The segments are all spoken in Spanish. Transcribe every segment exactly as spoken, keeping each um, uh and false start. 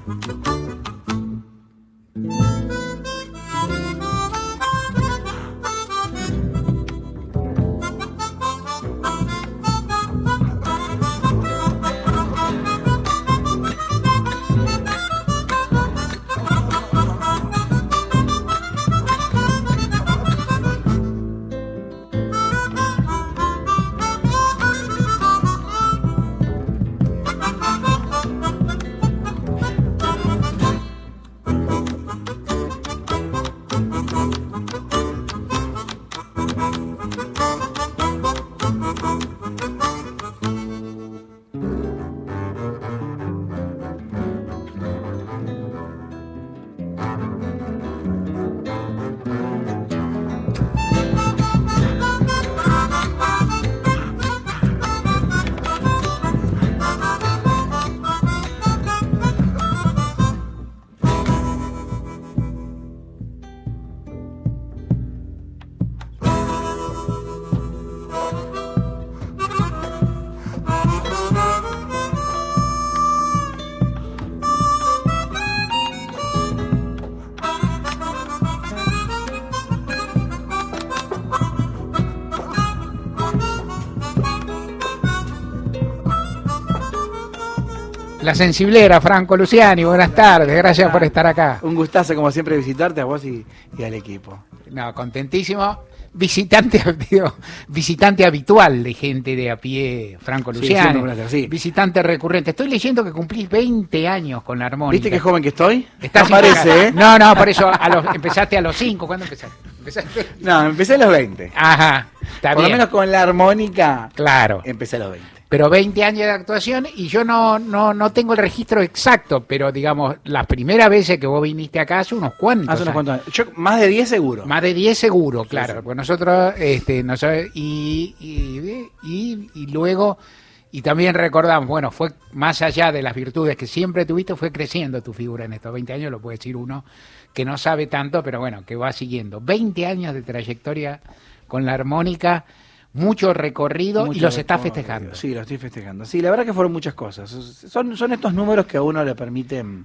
La sensiblera, Franco Luciani, buenas tardes, gracias ah, por estar acá. Un gustazo, como siempre, visitarte a vos y, y al equipo. No, contentísimo. Visitante, digo, visitante habitual de gente de a pie, Franco Luciani. Sí, sí. Visitante recurrente. Estoy leyendo que cumplís veinte años con la armónica. ¿Viste qué joven que estoy? ¿Estás no parece, ¿eh? No, no, por eso a los, empezaste a los cinco. ¿Cuándo empezaste? ¿Empezaste? No, empecé a los veinte. Ajá, está por bien. lo menos con la armónica. Claro. Empecé a los veinte. Pero veinte años de actuación y yo no, no, no tengo el registro exacto, pero digamos, las primeras veces que vos viniste acá hace unos cuantos Hace unos cuantos años. Yo, más de diez seguro. Más de diez seguro, sí, claro. Sí. Pues nosotros, este, no sabe, y, y, y, y luego, y también recordamos, bueno, fue más allá de las virtudes que siempre tuviste, fue creciendo tu figura en estos veinte años, lo puede decir uno que no sabe tanto, pero bueno, que va siguiendo. veinte años de trayectoria con la armónica. Mucho recorrido mucho y los está festejando. Sí, los estoy festejando. Sí, la verdad que fueron muchas cosas. Son, son estos números que a uno le permiten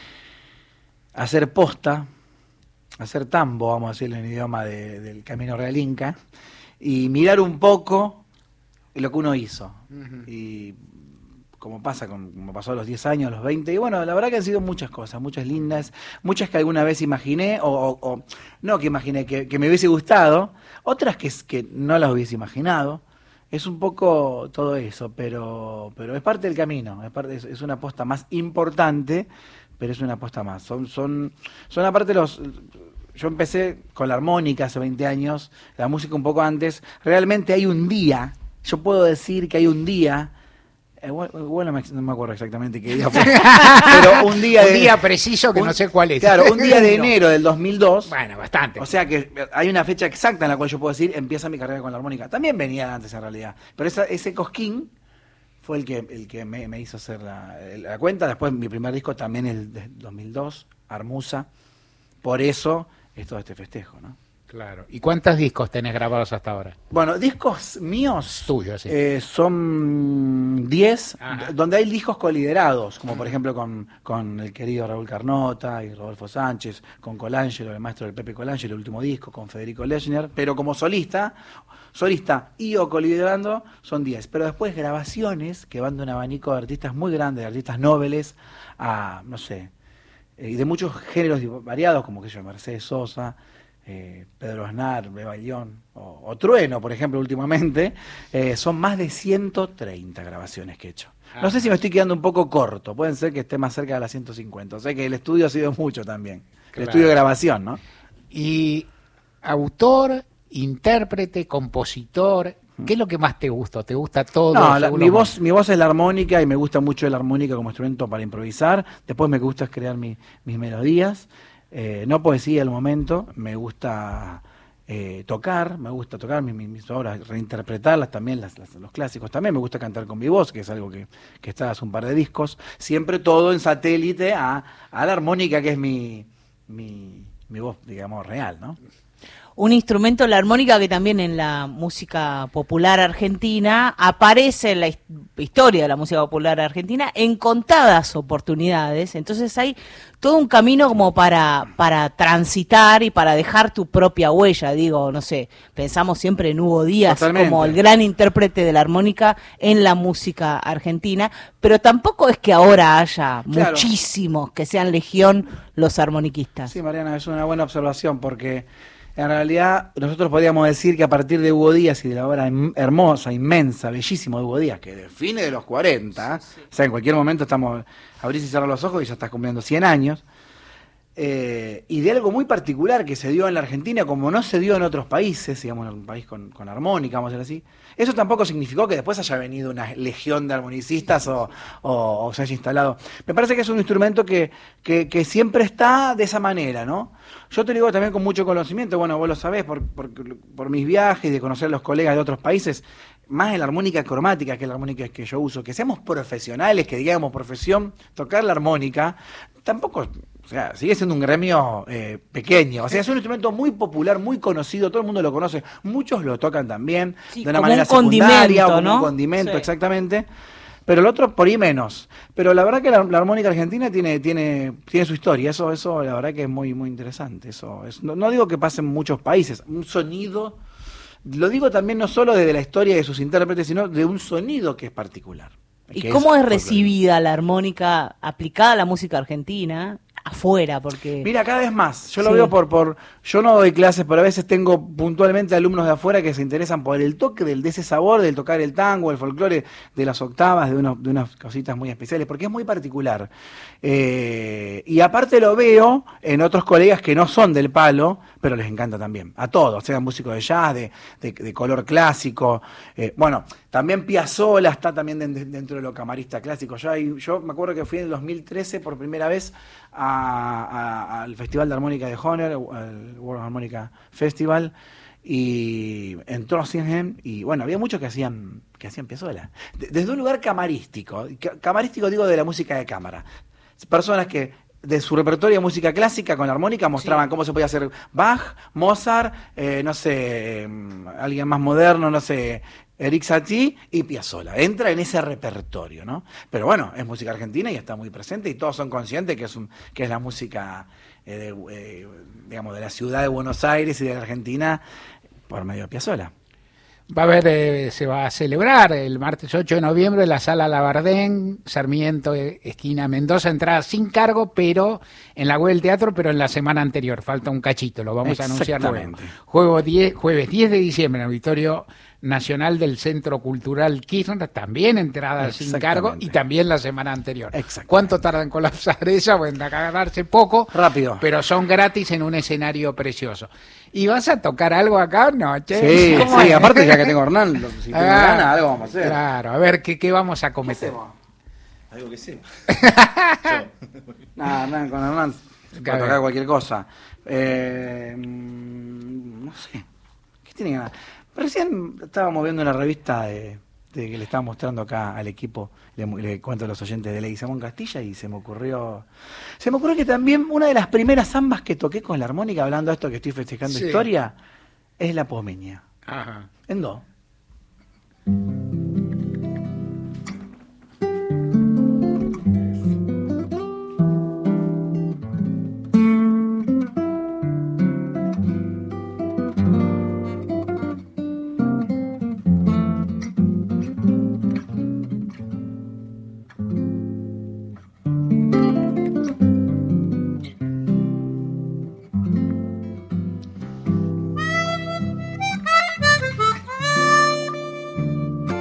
hacer posta, hacer tambo, vamos a decirlo en el idioma de, del Camino Real Inca, y mirar un poco lo que uno hizo. Uh-huh. Y como pasa, con, como pasó a los diez años, a los veinte, y bueno, la verdad que han sido muchas cosas, muchas lindas, muchas que alguna vez imaginé, o, o, o no que imaginé, que, que me hubiese gustado, otras que, que no las hubiese imaginado. Es un poco todo eso, pero pero es parte del camino, es, parte, es, es una aposta más importante, pero es una aposta más. Son, son, son aparte los... Yo empecé con la armónica hace veinte años, la música un poco antes. Realmente hay un día, yo puedo decir que hay un día... Eh, bueno, bueno, no me acuerdo exactamente qué día fue, pero un día un de, día preciso que un, no sé cuál es. Claro, un día de enero del dos mil dos. Bueno, bastante. O sea que hay una fecha exacta en la cual yo puedo decir empieza mi carrera con la armónica. También venía antes en realidad, pero esa, ese cosquín fue el que el que me, me hizo hacer la, la cuenta. Después mi primer disco también el de dos mil dos, Armusa. Por eso es todo este festejo, ¿no? Claro. ¿Y cuántos discos tenés grabados hasta ahora? Bueno, discos míos tuyos, sí. eh, son diez, donde hay discos coliderados, como por ejemplo con, con el querido Raúl Carnota y Rodolfo Sánchez, con Colangelo, el maestro del Pepe Colangelo, el último disco, con Federico Lechner, pero como solista, solista y o coliderando son diez. Pero después grabaciones que van de un abanico de artistas muy grande, de artistas nobles, a, no sé, y de muchos géneros variados, como que yo, Mercedes Sosa, Eh, Pedro Aznar, Beba León o, o Trueno, por ejemplo, últimamente, eh, son más de ciento treinta grabaciones que he hecho. No Ajá. sé si me estoy quedando un poco corto, pueden ser que esté más cerca de las ciento cincuenta, o sea que el estudio ha sido mucho también, claro. El estudio de grabación, ¿no? Y autor, intérprete, compositor, ¿qué es lo que más te gusta? ¿Te gusta todo? No, la, mi, voz, mi voz es la armónica y me gusta mucho la armónica como instrumento para improvisar, después me gusta crear mi, mis melodías. Eh, no poesía al momento, me gusta eh, tocar, me gusta tocar mis, mis obras, reinterpretarlas también, las, las, los clásicos también, me gusta cantar con mi voz, que es algo que, que está hace un par de discos, siempre todo en satélite a, a la armónica, que es mi, mi, mi voz, digamos, real, ¿no? un instrumento, la armónica, que también en la música popular argentina aparece en la his- historia de la música popular argentina en contadas oportunidades. Entonces hay todo un camino como para, para transitar y para dejar tu propia huella. Digo, no sé, pensamos siempre en Hugo Díaz Totalmente. como el gran intérprete de la armónica en la música argentina, pero tampoco es que ahora haya Claro. muchísimos que sean legión los armoniquistas. Sí, Mariana, es una buena observación porque en realidad nosotros podríamos decir que a partir de Hugo Díaz y de la obra in- hermosa, inmensa, bellísima de Hugo Díaz, que define de los cuarenta, o sea, en cualquier momento estamos, abrís y cerrás los ojos y ya estás cumpliendo cien años, eh, y de algo muy particular que se dio en la Argentina como no se dio en otros países, digamos, en un país con, con armónica, vamos a decir así. Eso tampoco significó que después haya venido una legión de armonicistas o, o- o se haya instalado. Me parece que es un instrumento que, que, que siempre está de esa manera, ¿no? Yo te lo digo también con mucho conocimiento, bueno, vos lo sabés, por, por, por mis viajes, de conocer a los colegas de otros países, más en la armónica cromática, que es la armónica que yo uso, que seamos profesionales, que digamos profesión, tocar la armónica, tampoco, o sea, sigue siendo un gremio eh, pequeño, o sea, es un instrumento muy popular, muy conocido, todo el mundo lo conoce, muchos lo tocan también, Sí, de una como manera un condimento, secundaria, o como ¿no? un condimento, Sí. exactamente. Pero el otro por ahí menos. Pero la verdad que la, la armónica argentina tiene, tiene, tiene su historia. Eso, eso la verdad que es muy, muy interesante. Eso es, no, no digo que pase en muchos países. Un sonido, lo digo también no solo de la historia de sus intérpretes, sino de un sonido que es particular. ¿Y que cómo es folclórico. recibida la armónica aplicada a la música argentina afuera? Porque Mira, cada vez más. Yo lo Sí. veo por, por. Yo no doy clases, pero a veces tengo puntualmente alumnos de afuera que se interesan por el toque del, de ese sabor, del tocar el tango, el folclore, de las octavas, de, uno, de unas cositas muy especiales, porque es muy particular. Eh, y aparte lo veo en otros colegas que no son del palo, pero les encanta también. A todos, sean músicos de jazz, de, de, de color clásico. Eh, bueno, también Piazzolla está también de- de- dentro de lo camarista clásico. Yo, ahí- yo me acuerdo que fui en el dos mil trece por primera vez a- a- al Festival de Armónica de Honor, al World Harmonica Festival, y entró Sinhem, y bueno, había muchos que hacían que hacían Piazzolla. De- Desde un lugar camarístico, ca- camarístico digo de la música de cámara. Personas que de su repertorio de música clásica con la armónica mostraban Sí. cómo se podía hacer Bach, Mozart, eh, no sé, eh, alguien más moderno, no sé, Eric Satie y Piazzolla. Entra en ese repertorio, ¿no? Pero bueno, es música argentina y está muy presente y todos son conscientes que es un, que es la música eh, de, eh, digamos, de la ciudad de Buenos Aires y de la Argentina por medio de Piazzolla. Va a haber, eh, se va a celebrar el martes ocho de noviembre en la Sala Labardén, Sarmiento, eh, esquina Mendoza, entrada sin cargo, pero en la web del teatro, pero en la semana anterior. Falta un cachito, lo vamos a anunciar luego. Exactamente. Juego diez, jueves diez de diciembre en el Auditorio Nacional del Centro Cultural Kirchner, también entrada sin cargo Exactamente. y también la semana anterior. Exactamente. ¿Cuánto tarda en colapsar esa? Bueno, a ganarse poco. Rápido. Pero son gratis en un escenario precioso. ¿Y vas a tocar algo acá? No, che. Sí, ¿Cómo sí, es? aparte ya que tengo a Hernán, lo- si tengo Ah, ganas, algo vamos a hacer. Claro, a ver, ¿qué, qué vamos a ¿Qué cometer? hacemos? Algo que sepa. Nada, Hernán, con Hernán A para ver. tocar cualquier cosa. Eh, mm, no sé. ¿Qué tiene ganas? Recién estábamos viendo una revista de, de que le estaba mostrando acá al equipo, le, le cuento a los oyentes de Leguizamón Castilla y se me ocurrió. Se me ocurrió que también una de las primeras zambas que toqué con la armónica, hablando de esto que estoy festejando Sí. historia, es la pomeña. Ajá. En do. Thank you.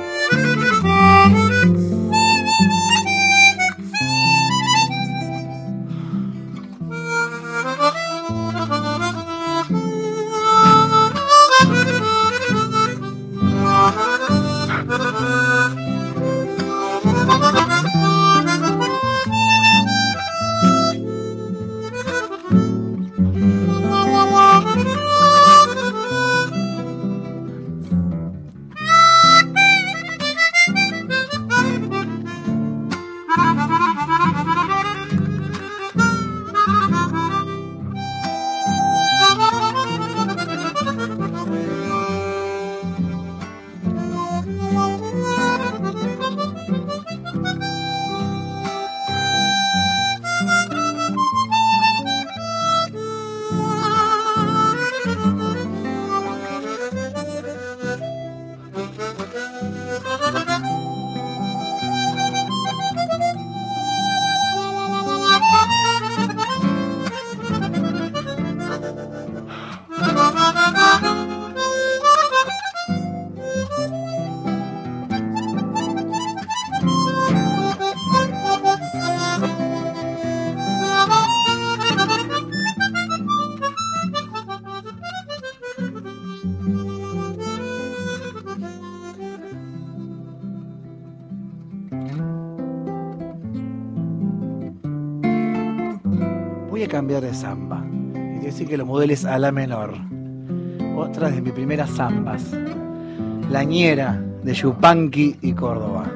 voy a cambiar de samba. Y te decir que lo modeles a la menor. Otra de mis primeras zambas. La ñera de Yupanqui y Córdoba.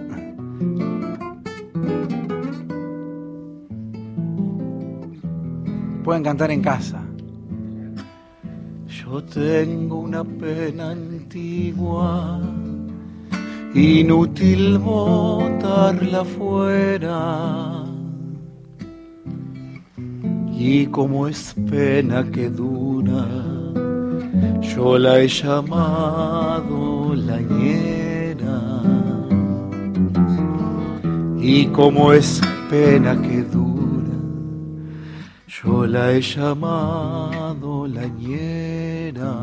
Pueden cantar en casa. Yo tengo una pena antigua, inútil botarla fuera. Y como es pena que dura, yo la he llamado la ñera. Y como es pena que dura, yo la he llamado la ñera.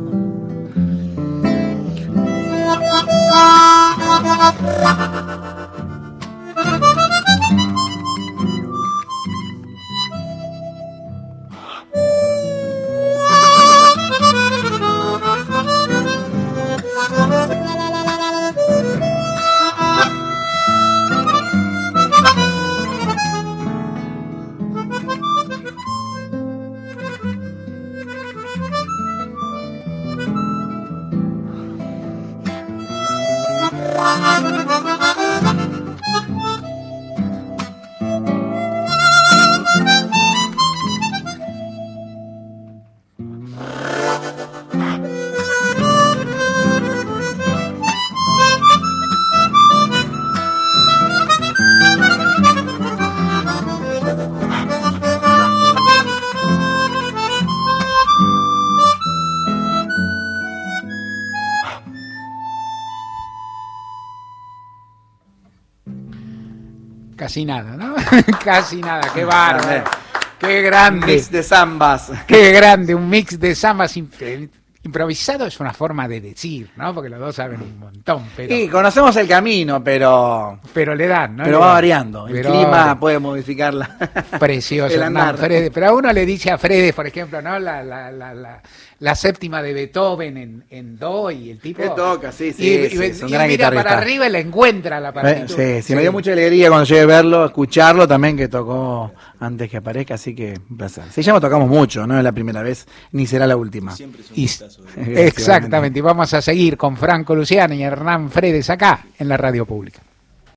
Casi nada, ¿no? Casi nada, qué bárbaro, qué grande. Un mix de zambas. Qué grande, un mix de zambas imp- improvisado es una forma de decir, ¿no? Porque los dos saben un montón, pero... Sí, conocemos el camino, pero... Pero le dan, ¿no? Pero le va dan. variando, el Pero clima puede modificarla. Precioso, El Hernán andar. Fredes. Pero a uno le dice a Fredes, por ejemplo, ¿no? La, la, la, la, la séptima de Beethoven en, en do y el tipo... Que toca, sí, sí, y, sí, y, es un y gran mira guitarrista. para arriba y la encuentra la partitura. Sí, sí, me dio mucha alegría cuando llegué a verlo, escucharlo también, que tocó antes que aparezca, así que un placer. Sí, ya lo tocamos mucho, no es la primera vez, ni será la última. Siempre es un Y- gustazo, ¿eh? Exactamente, y vamos a seguir con Franco Luciano y Hernán Fredes acá en la radio pública.